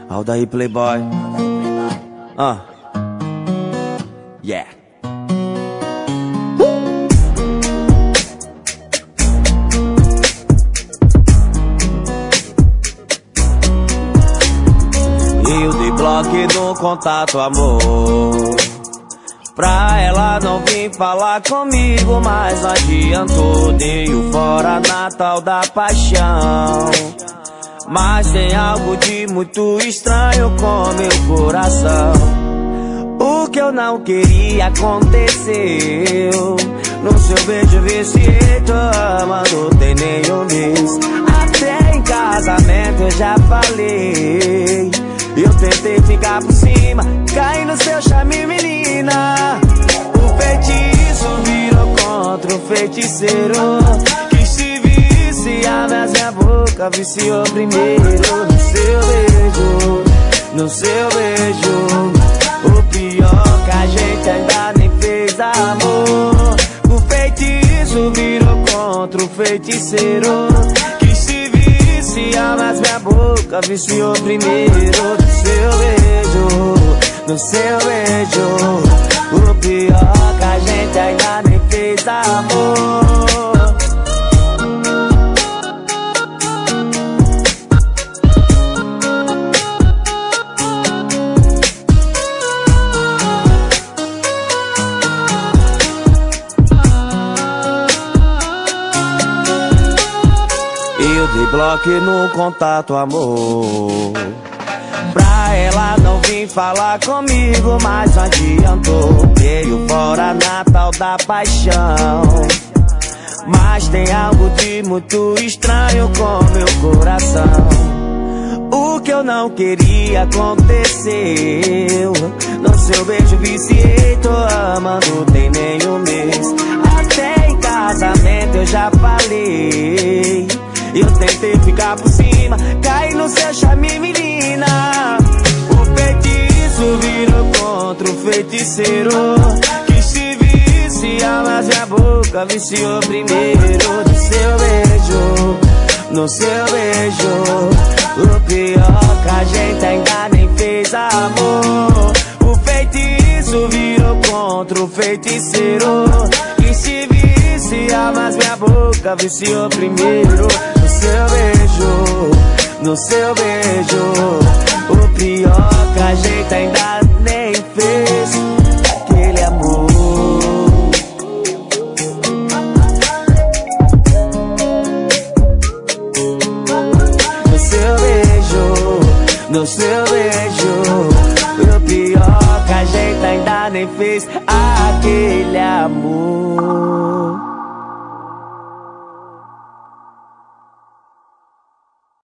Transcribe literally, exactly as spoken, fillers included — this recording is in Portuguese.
Aldair Playboy. Ah, yeah. Eu dei bloco no contato, amor, pra ela não vir falar comigo, mas não adiantou. Dei o fora na tal da paixão, mas tem algo de muito estranho com meu coração. O que eu não queria aconteceu. No seu beijo viciei, tô amando, tem nem um mês. Até em casamento eu já falei. Eu tentei ficar por cima, caí no seu charme, menina. O feitiço virou contra o feiticeiro, que se viciar, mas minha boca viciou primeiro. No seu beijo, no seu beijo. O pior que a gente ainda nem fez amor. O feitiço virou contra o feiticeiro, que se viciar, mas minha boca viciou primeiro. No seu beijo, no seu beijo. O pior que a gente ainda nem fez amor. Eu dei bloco no contato, amor, pra ela não vir falar comigo, mas não adiantou. Veio fora na tal da paixão, mas tem algo de muito estranho com meu coração. O que eu não queria aconteceu. No seu beijo viciei, tô amando, tem nem um mês. Até em casamento eu já falei. Eu tentei ficar por cima, caí no seu charme, menina. O feitiço virou contra o feiticeiro, que se vicia, mas minha boca viciou primeiro. No seu beijo, no seu beijo. O pior que a gente ainda nem fez amor. O feitiço virou contra o feiticeiro, que se vicia, mas minha boca viciou primeiro. No seu beijo, no seu beijo. O pior que a gente ainda nem fez, aquele amor. No seu beijo, no seu beijo. O pior que a gente ainda nem fez, aquele amor.